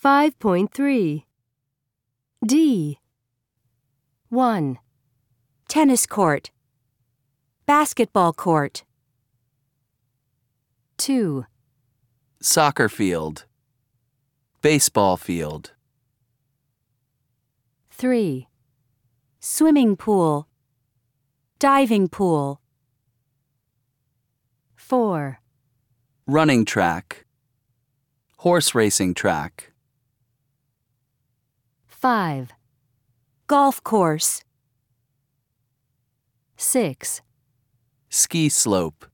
5.3 D 1. Tennis court. Basketball court. 2. Soccer field. Baseball field. 3. Swimming pool. Diving pool. 4. Running track. Horse racing track. 5. Golf course. 6. Ski slope.